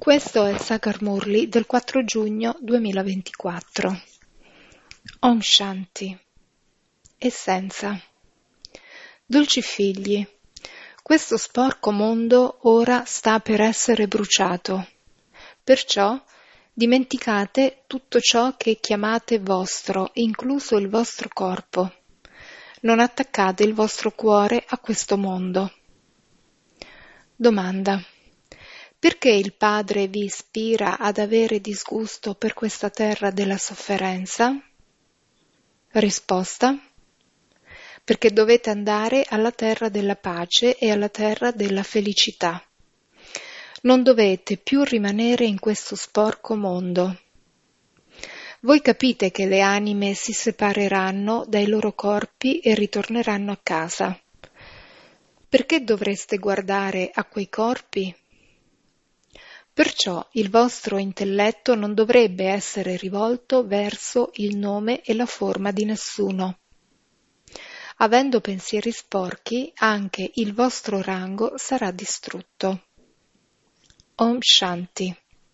Questo è il Sagar Murli del 4 giugno 2024. Om Shanti. Essenza. Dolci figli, questo sporco mondo ora sta per essere bruciato. Perciò dimenticate tutto ciò che chiamate vostro, incluso il vostro corpo. Non attaccate il vostro cuore a questo mondo. Domanda. Perché il Padre vi ispira ad avere disgusto per questa terra della sofferenza? Risposta. Perché dovete andare alla terra della pace e alla terra della felicità. Non dovete più rimanere in questo sporco mondo. Voi capite che le anime si separeranno dai loro corpi e ritorneranno a casa. Perché dovreste guardare a quei corpi? Perciò il vostro intelletto non dovrebbe essere rivolto verso il nome e la forma di nessuno. Avendo pensieri sporchi, anche il vostro rango sarà distrutto. Om Shanti.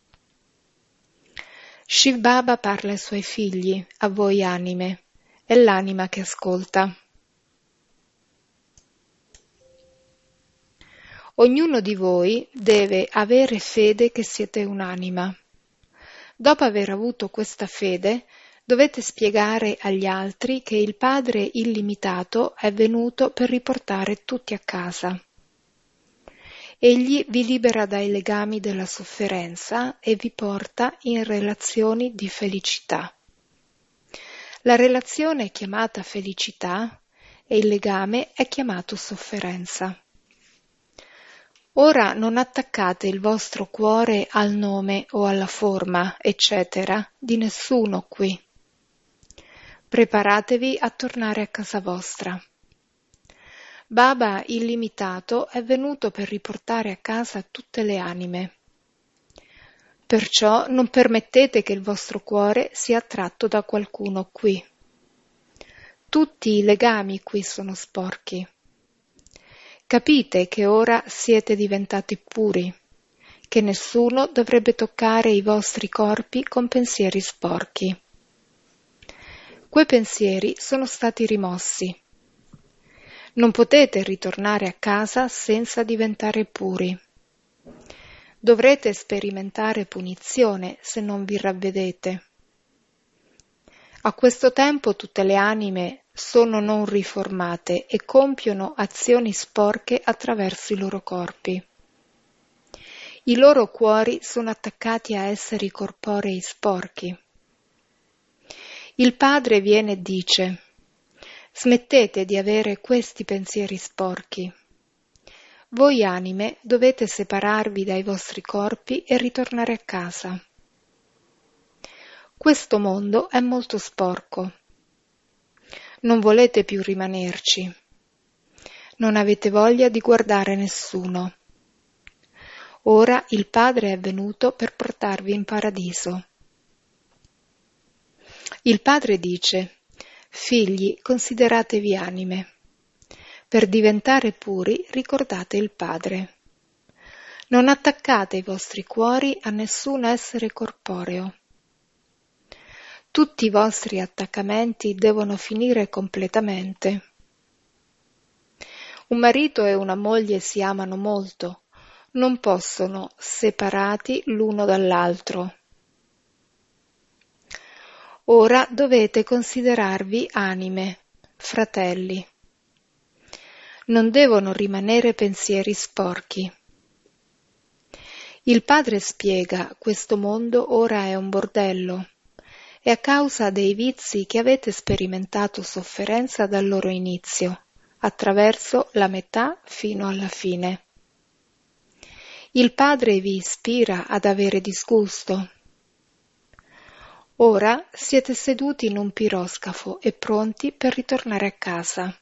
Shiv Baba parla ai suoi figli, a voi anime, è l'anima che ascolta. Ognuno di voi deve avere fede che siete un'anima. Dopo aver avuto questa fede, dovete spiegare agli altri che il Padre illimitato è venuto per riportare tutti a casa. Egli vi libera dai legami della sofferenza e vi porta in relazioni di felicità. La relazione è chiamata felicità e il legame è chiamato sofferenza. Ora non attaccate il vostro cuore al nome o alla forma, eccetera, di nessuno qui. Preparatevi a tornare a casa vostra. Baba illimitato è venuto per riportare a casa tutte le anime. Perciò non permettete che il vostro cuore sia attratto da qualcuno qui. Tutti i legami qui sono sporchi. Capite che ora siete diventati puri, che nessuno dovrebbe toccare i vostri corpi con pensieri sporchi. Quei pensieri sono stati rimossi. Non potete ritornare a casa senza diventare puri. Dovrete sperimentare punizione se non vi ravvedete. A questo tempo tutte le anime sono non riformate e compiono azioni sporche attraverso i loro corpi. I loro cuori sono attaccati a esseri corporei sporchi. Il Padre viene e dice: smettete di avere questi pensieri sporchi. Voi anime dovete separarvi dai vostri corpi e ritornare a casa. Questo mondo è molto sporco. Non volete più rimanerci. Non avete voglia di guardare nessuno. Ora il Padre è venuto per portarvi in paradiso. Il Padre dice: figli, consideratevi anime. Per diventare puri ricordate il Padre. Non attaccate i vostri cuori a nessun essere corporeo. Tutti i vostri attaccamenti devono finire completamente. Un marito e una moglie si amano molto, non possono separati l'uno dall'altro. Ora dovete considerarvi anime, fratelli. Non devono rimanere pensieri sporchi. Il Padre spiega: questo mondo ora è un bordello. E a causa dei vizi che avete sperimentato sofferenza dal loro inizio, attraverso la metà fino alla fine. Il Padre vi ispira ad avere disgusto. Ora siete seduti in un piroscafo e pronti per ritornare a casa.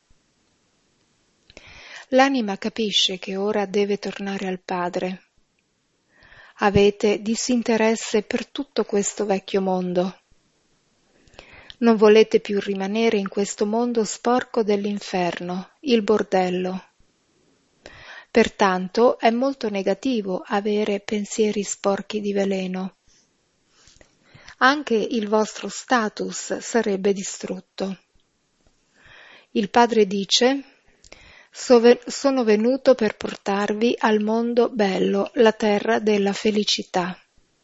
L'anima capisce che ora deve tornare al Padre. Avete disinteresse per tutto questo vecchio mondo. Non volete più rimanere in questo mondo sporco dell'inferno, il bordello. Pertanto è molto negativo avere pensieri sporchi di veleno. Anche il vostro status sarebbe distrutto. Il Padre dice: sono venuto per portarvi al mondo bello, la terra della felicità.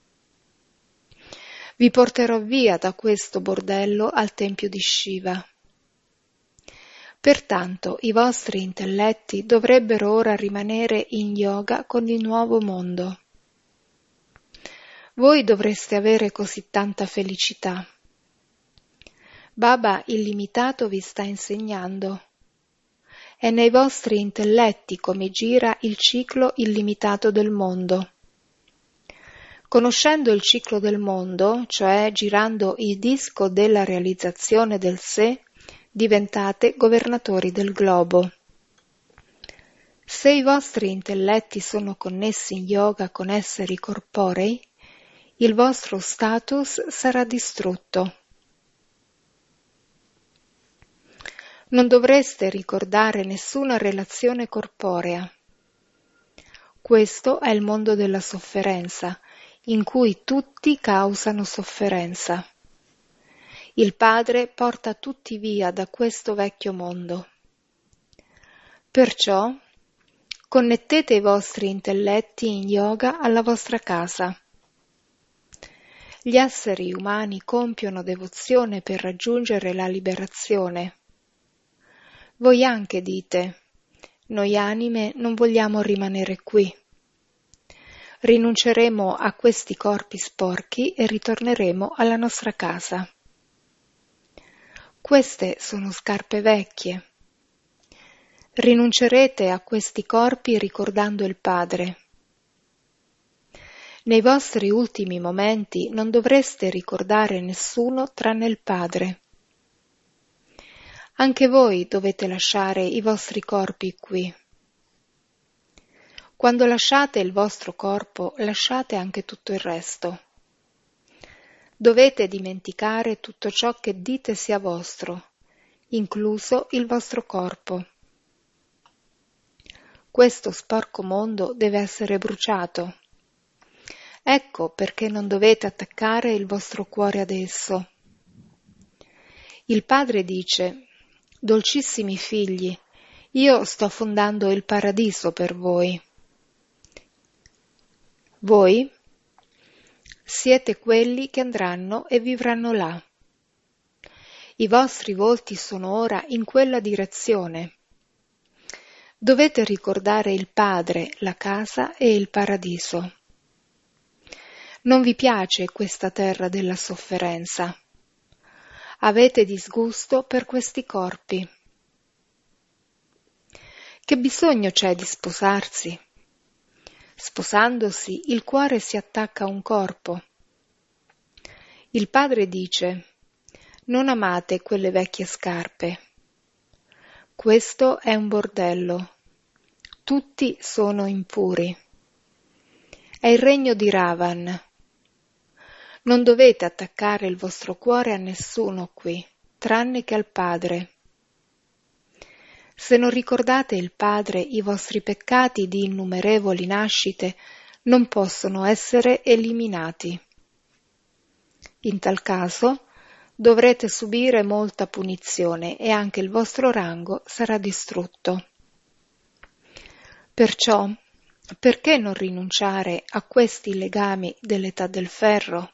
Vi porterò via da questo bordello al tempio di Shiva. Pertanto i vostri intelletti dovrebbero ora rimanere in yoga con il nuovo mondo. Voi dovreste avere così tanta felicità. Baba illimitato vi sta insegnando. È nei vostri intelletti come gira il ciclo illimitato del mondo. Conoscendo il ciclo del mondo, cioè girando il disco della realizzazione del sé, diventate governatori del globo. Se i vostri intelletti sono connessi in yoga con esseri corporei, il vostro status sarà distrutto. Non dovreste ricordare nessuna relazione corporea. Questo è il mondo della sofferenza, in cui tutti causano sofferenza. Il Padre porta tutti via da questo vecchio mondo. Perciò, connettete i vostri intelletti in yoga alla vostra casa. Gli esseri umani compiono devozione per raggiungere la liberazione. Voi anche dite: noi anime non vogliamo rimanere qui. Rinunceremo a questi corpi sporchi e ritorneremo alla nostra casa. Queste sono scarpe vecchie. Rinuncerete a questi corpi ricordando il Padre. Nei vostri ultimi momenti non dovreste ricordare nessuno tranne il Padre. Anche voi dovete lasciare i vostri corpi qui. Quando lasciate il vostro corpo, lasciate anche tutto il resto. Dovete dimenticare tutto ciò che dite sia vostro, incluso il vostro corpo. Questo sporco mondo deve essere bruciato. Ecco perché non dovete attaccare il vostro cuore ad esso. Il Padre dice: dolcissimi figli, io sto fondando il paradiso per voi. Voi siete quelli che andranno e vivranno là. I vostri volti sono ora in quella direzione. Dovete ricordare il Padre, la casa e il paradiso. Non vi piace questa terra della sofferenza. Avete disgusto per questi corpi. Che bisogno c'è di sposarsi? Sposandosi, il cuore si attacca a un corpo. Il Padre dice: non amate quelle vecchie scarpe. Questo è un bordello. Tutti sono impuri. È il regno di Ravan. Non dovete attaccare il vostro cuore a nessuno qui, tranne che al Padre. Se non ricordate il Padre, i vostri peccati di innumerevoli nascite non possono essere eliminati. In tal caso dovrete subire molta punizione e anche il vostro rango sarà distrutto. Perciò, perché non rinunciare a questi legami dell'età del ferro?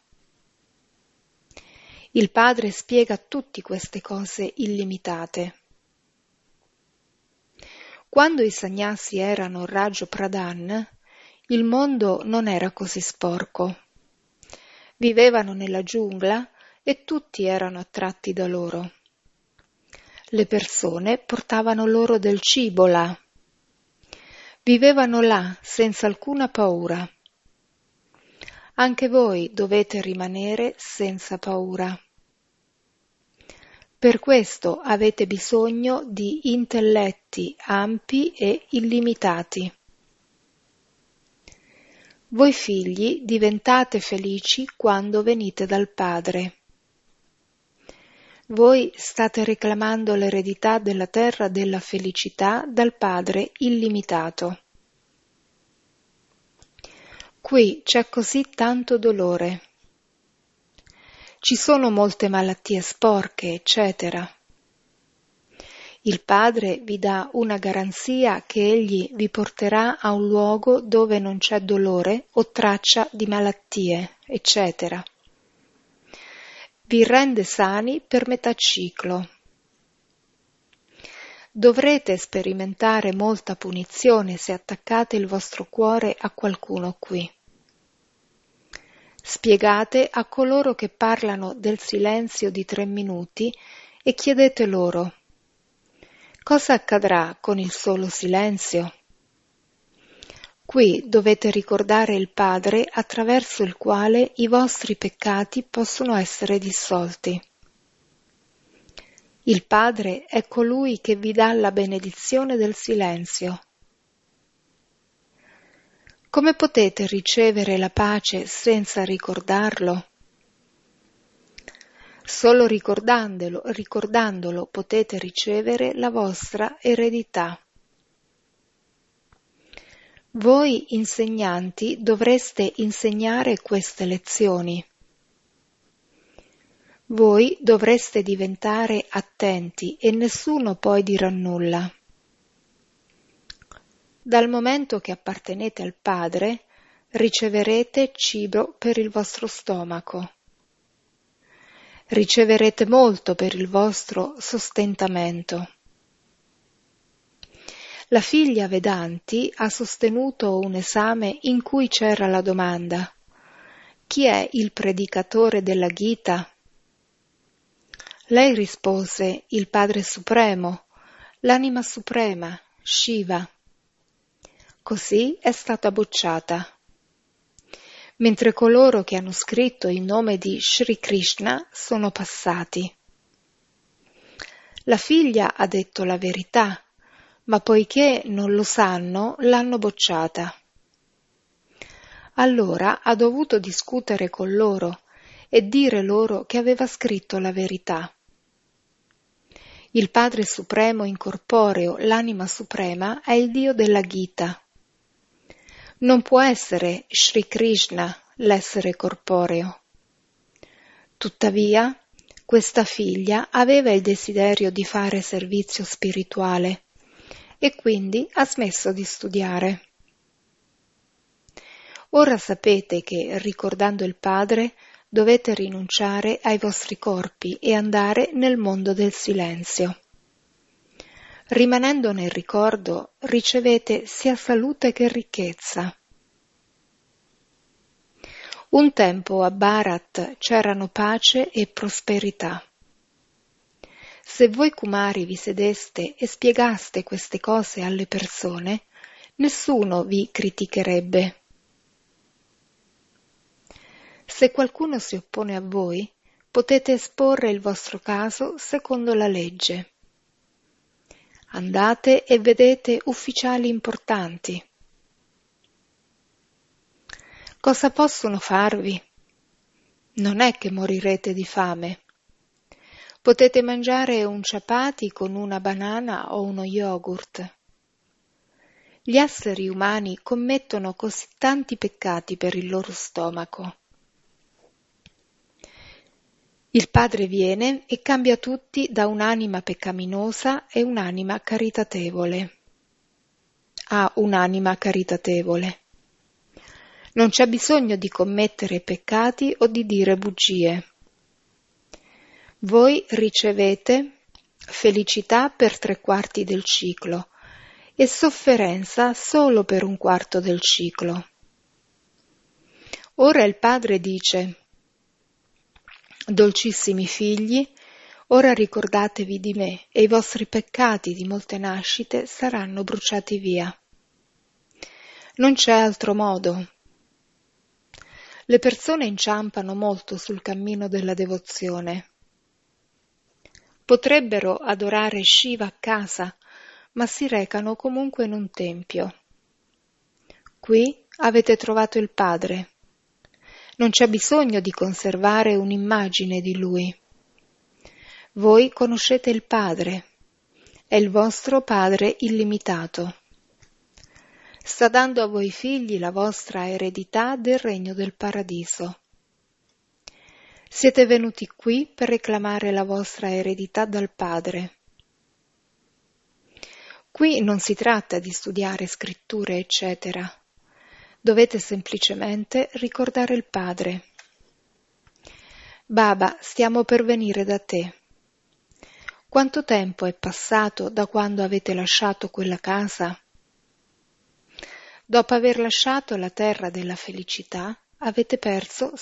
Il Padre spiega tutte queste cose illimitate. Quando i sannyasi erano Raj Pradhan, il mondo non era così sporco. Vivevano nella giungla e tutti erano attratti da loro. Le persone portavano loro del cibo là. Vivevano là senza alcuna paura. Anche voi dovete rimanere senza paura. Per questo avete bisogno di intelletti ampi e illimitati. Voi figli diventate felici quando venite dal Padre. Voi state reclamando l'eredità della terra della felicità dal Padre illimitato. Qui c'è così tanto dolore. Ci sono molte malattie sporche, eccetera. Il Padre vi dà una garanzia che Egli vi porterà a un luogo dove non c'è dolore o traccia di malattie, eccetera. Vi rende sani per metà ciclo. Dovrete sperimentare molta punizione se attaccate il vostro cuore a qualcuno qui. Spiegate a coloro che parlano del silenzio di 3 minuti e chiedete loro: cosa accadrà con il solo silenzio? Qui dovete ricordare il Padre attraverso il quale i vostri peccati possono essere dissolti. Il Padre è colui che vi dà la benedizione del silenzio. Come potete ricevere la pace senza ricordarlo? Solo ricordandolo potete ricevere la vostra eredità. Voi insegnanti dovreste insegnare queste lezioni. Voi dovreste diventare attenti e nessuno poi dirà nulla. Dal momento che appartenete al Padre, riceverete cibo per il vostro stomaco. Riceverete molto per il vostro sostentamento. La figlia Vedanti ha sostenuto un esame in cui c'era la domanda: chi è il predicatore della Gita? Lei rispose: il Padre Supremo, l'anima suprema, Shiva. Così è stata bocciata. Mentre coloro che hanno scritto il nome di Sri Krishna sono passati. La figlia ha detto la verità, ma poiché non lo sanno, l'hanno bocciata. Allora ha dovuto discutere con loro e dire loro che aveva scritto la verità. Il Padre Supremo incorporeo, l'anima suprema, è il Dio della Gita. Non può essere Sri Krishna l'essere corporeo. Tuttavia, questa figlia aveva il desiderio di fare servizio spirituale e quindi ha smesso di studiare. Ora sapete che, ricordando il Padre, dovete rinunciare ai vostri corpi e andare nel mondo del silenzio. Rimanendo nel ricordo, ricevete sia salute che ricchezza. Un tempo a Bharat c'erano pace e prosperità. Se voi Kumari vi sedeste e spiegaste queste cose alle persone, nessuno vi criticherebbe. Se qualcuno si oppone a voi, potete esporre il vostro caso secondo la legge. Andate e vedete ufficiali importanti. Cosa possono farvi? Non è che morirete di fame. Potete mangiare un chapati con una banana o uno yogurt. Gli esseri umani commettono così tanti peccati per il loro stomaco. Il Padre viene e cambia tutti da un'anima peccaminosa e un'anima caritatevole a un'anima caritatevole. Non c'è bisogno di commettere peccati o di dire bugie. Voi ricevete felicità per 3/4 del ciclo e sofferenza solo per 1/4 del ciclo. Ora il Padre dice: dolcissimi figli, ora ricordatevi di me e i vostri peccati di molte nascite saranno bruciati via. Non c'è altro modo. Le persone inciampano molto sul cammino della devozione. Potrebbero adorare Shiva a casa, ma si recano comunque in un tempio. Qui avete trovato il Padre. Non c'è bisogno di conservare un'immagine di Lui. Voi conoscete il Padre, è il vostro Padre illimitato. sta dando a voi figli la vostra eredità del regno del paradiso. Siete venuti qui per reclamare la vostra eredità dal Padre. Qui non si tratta di studiare scritture, eccetera. Dovete semplicemente ricordare il Padre. Baba, stiamo per venire da te. Quanto tempo è passato da quando avete lasciato quella casa? Dopo aver lasciato la terra della felicità, avete preso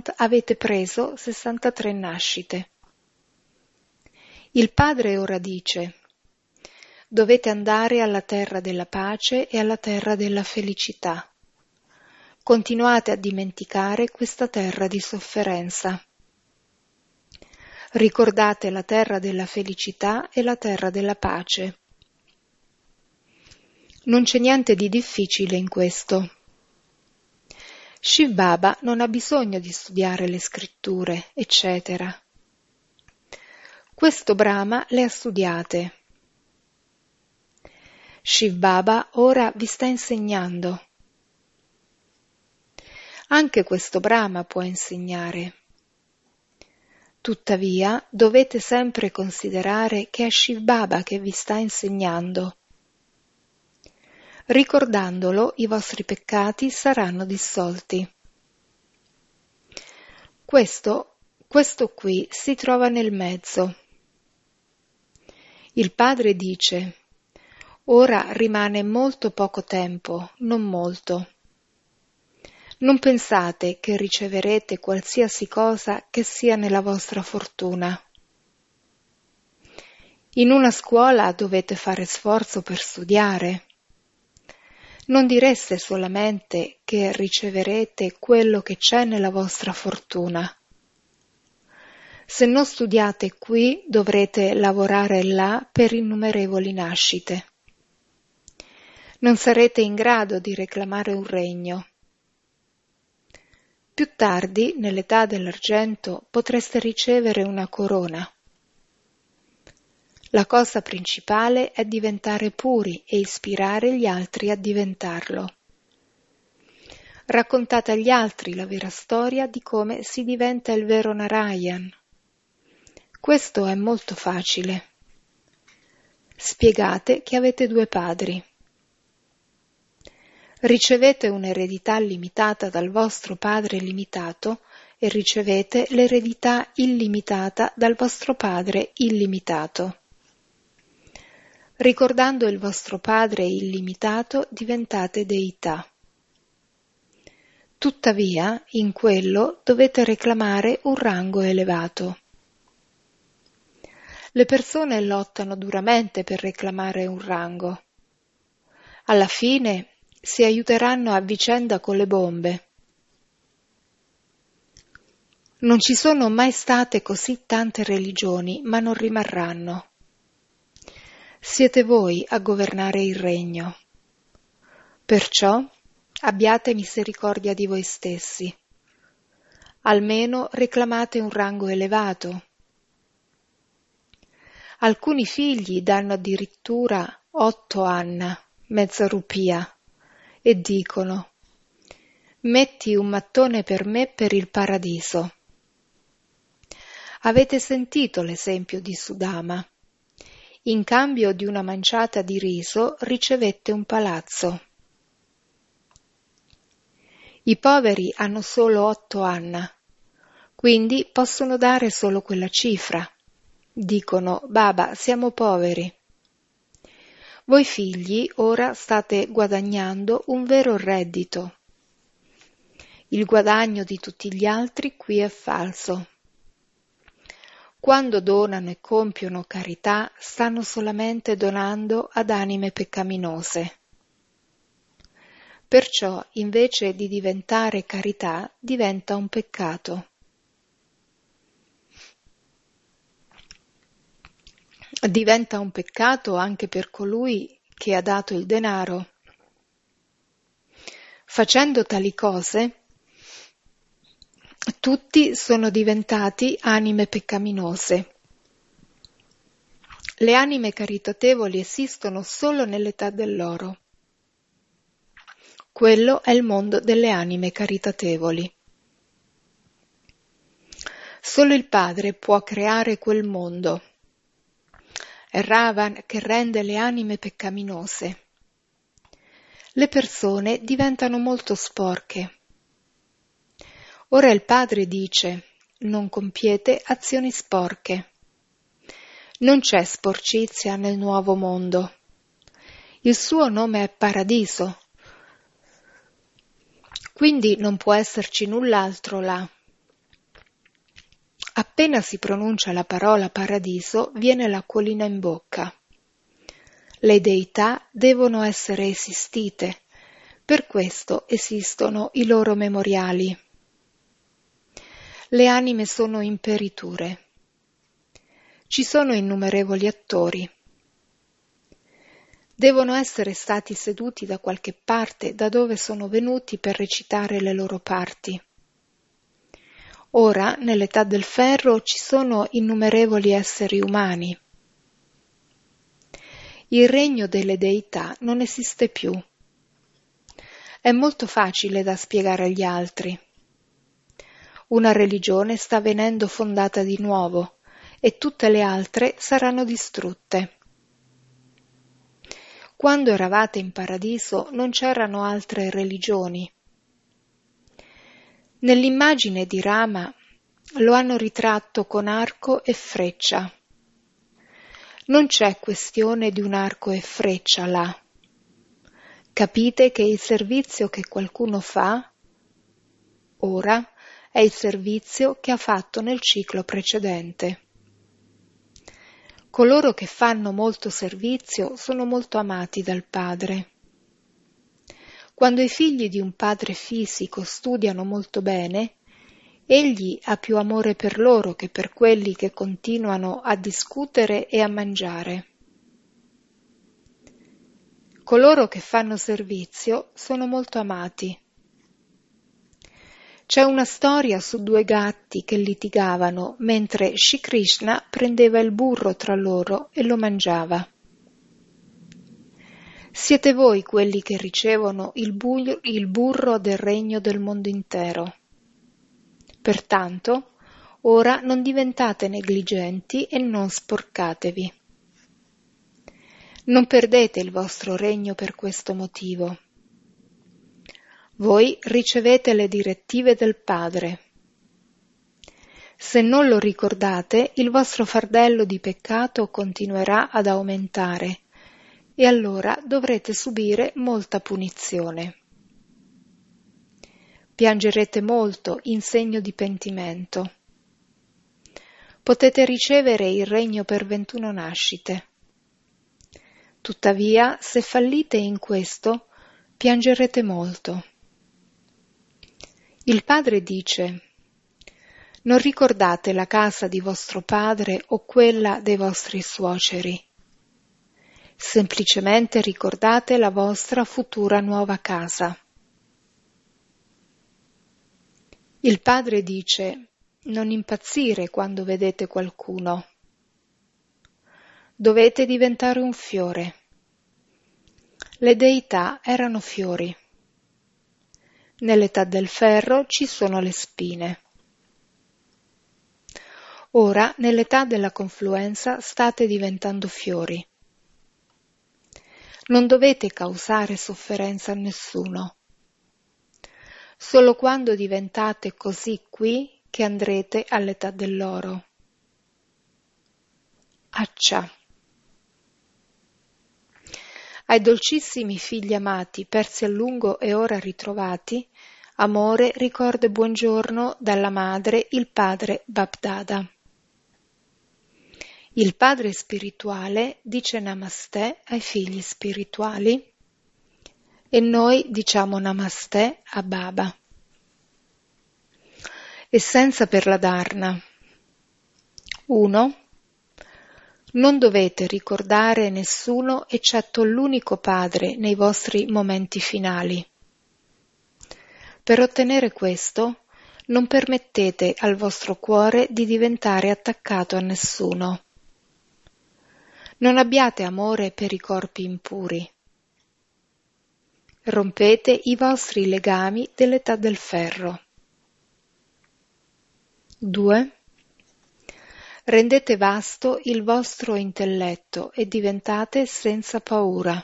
63 nascite. Il Padre ora dice: dovete andare alla terra della pace e alla terra della felicità. Continuate a dimenticare questa terra di sofferenza. Ricordate la terra della felicità e la terra della pace. Non c'è niente di difficile in questo. Shiv Baba non ha bisogno di studiare le scritture, eccetera. Questo Brahma le ha studiate. Shiv Baba ora vi sta insegnando. Anche questo Brahma può insegnare. Tuttavia, dovete sempre considerare che è Shiv Baba che vi sta insegnando. Ricordandolo, i vostri peccati saranno dissolti. Questo qui si trova nel mezzo. Il Padre dice: ora rimane molto poco tempo, non molto. Non pensate che riceverete qualsiasi cosa che sia nella vostra fortuna. In una scuola dovete fare sforzo per studiare. Non direste solamente che riceverete quello che c'è nella vostra fortuna. Se non studiate qui, dovrete lavorare là per innumerevoli nascite. Non sarete in grado di reclamare un regno. Più tardi, nell'età dell'argento, potreste ricevere una corona. La cosa principale è diventare puri e ispirare gli altri a diventarlo. Raccontate agli altri la vera storia di come si diventa il vero Narayan. Questo è molto facile. Spiegate che avete 2 padri. Ricevete un'eredità limitata dal vostro padre limitato e ricevete l'eredità illimitata dal vostro padre illimitato. Ricordando il vostro padre illimitato diventate deità. Tuttavia, in quello dovete reclamare un rango elevato. Le persone lottano duramente per reclamare un rango. Alla fine si aiuteranno a vicenda con le bombe. Non ci sono mai state così tante religioni, ma non rimarranno. Siete voi a governare il regno. Perciò abbiate misericordia di voi stessi. Almeno reclamate un rango elevato. Alcuni figli danno addirittura 8 anna, mezza rupia, e dicono: metti un mattone per me per il paradiso. Avete sentito l'esempio di Sudama. In cambio di una manciata di riso ricevette un palazzo. I poveri hanno solo 8 anna, quindi possono dare solo quella cifra. Dicono: Baba, siamo poveri. Voi figli ora state guadagnando un vero reddito. Il guadagno di tutti gli altri qui è falso. Quando donano e compiono carità, stanno solamente donando ad anime peccaminose. Perciò, invece di diventare carità, diventa un peccato. Diventa un peccato anche per colui che ha dato il denaro. Facendo tali cose, tutti sono diventati anime peccaminose. Le anime caritatevoli esistono solo nell'età dell'oro. Quello è il mondo delle anime caritatevoli. Solo il Padre può creare quel mondo. È Ravan che rende le anime peccaminose. Le persone diventano molto sporche. Ora il Padre dice: non compiete azioni sporche. Non c'è sporcizia nel nuovo mondo. Il suo nome è Paradiso, quindi non può esserci null'altro là. Appena si pronuncia la parola paradiso, viene l'acquolina in bocca. Le deità devono essere esistite, per questo esistono i loro memoriali. Le anime sono imperiture. Ci sono innumerevoli attori. Devono essere stati seduti da qualche parte da dove sono venuti per recitare le loro parti. Ora, nell'età del ferro, ci sono innumerevoli esseri umani. Il regno delle deità non esiste più. È molto facile da spiegare agli altri. Una religione sta venendo fondata di nuovo e tutte le altre saranno distrutte. Quando eravate in paradiso non c'erano altre religioni. Nell'immagine di Rama lo hanno ritratto con arco e freccia. Non c'è questione di un arco e freccia là. Capite che il servizio che qualcuno fa ora è il servizio che ha fatto nel ciclo precedente. Coloro che fanno molto servizio sono molto amati dal Padre. Quando i figli di un padre fisico studiano molto bene, egli ha più amore per loro che per quelli che continuano a discutere e a mangiare. Coloro che fanno servizio sono molto amati. C'è una storia su due gatti che litigavano mentre Shri Krishna prendeva il burro tra loro e lo mangiava. Siete voi quelli che ricevono il burro del regno del mondo intero. Pertanto, ora non diventate negligenti e non sporcatevi. Non perdete il vostro regno per questo motivo. Voi ricevete le direttive del Padre. Se non lo ricordate, il vostro fardello di peccato continuerà ad aumentare e allora dovrete subire molta punizione. Piangerete molto in segno di pentimento. Potete ricevere il regno per 21 nascite. Tuttavia, se fallite in questo, piangerete molto. Il Padre dice: non ricordate la casa di vostro padre o quella dei vostri suoceri. Semplicemente ricordate la vostra futura nuova casa. Il Padre dice: non impazzire quando vedete qualcuno. Dovete diventare un fiore. Le deità erano fiori. Nell'età del ferro ci sono le spine. Ora, nell'età della confluenza, state diventando fiori. Non dovete causare sofferenza a nessuno. Solo quando diventate così qui che andrete all'età dell'oro. Accia. Ai dolcissimi figli amati, persi a lungo e ora ritrovati, amore, ricordo e buongiorno dalla madre, il padre Babdada. Il padre spirituale dice Namaste ai figli spirituali e noi diciamo Namaste a Baba. Essenza per la Dharna. 1. Non dovete ricordare nessuno eccetto l'unico Padre nei vostri momenti finali. Per ottenere questo, non permettete al vostro cuore di diventare attaccato a nessuno. Non abbiate amore per i corpi impuri. Rompete i vostri legami dell'età del ferro. 2. Rendete vasto il vostro intelletto e diventate senza paura.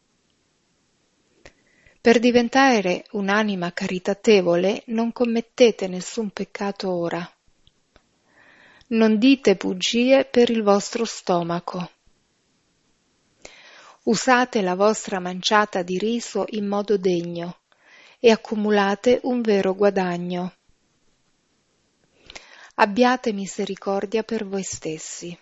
Per diventare un'anima caritatevole non commettete nessun peccato ora. Non dite bugie per il vostro stomaco. Usate la vostra manciata di riso in modo degno e accumulate un vero guadagno. Abbiate misericordia per voi stessi.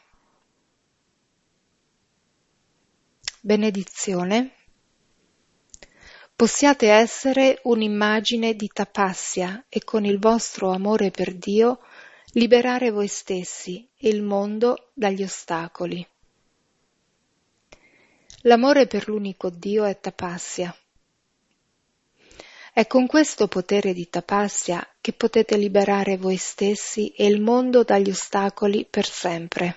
Benedizione. Possiate essere un'immagine di tapassia e con il vostro amore per Dio liberare voi stessi e il mondo dagli ostacoli. L'amore per l'unico Dio è tapassia. È con questo potere di tapassia che potete liberare voi stessi e il mondo dagli ostacoli per sempre.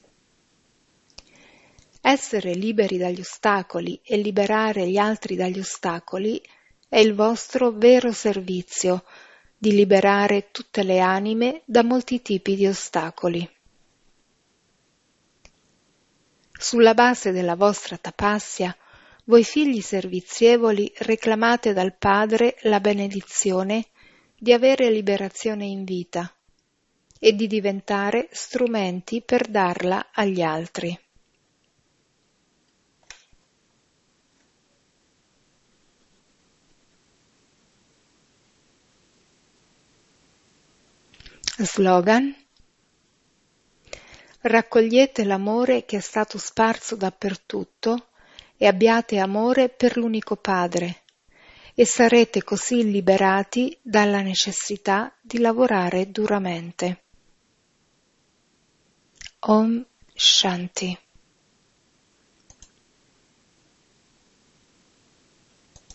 Essere liberi dagli ostacoli e liberare gli altri dagli ostacoli è il vostro vero servizio di liberare tutte le anime da molti tipi di ostacoli. Sulla base della vostra tapassia, voi figli servizievoli reclamate dal Padre la benedizione di avere liberazione in vita e di diventare strumenti per darla agli altri. Slogan: raccogliete l'amore che è stato sparso dappertutto e abbiate amore per l'unico Padre e sarete così liberati dalla necessità di lavorare duramente. Om Shanti.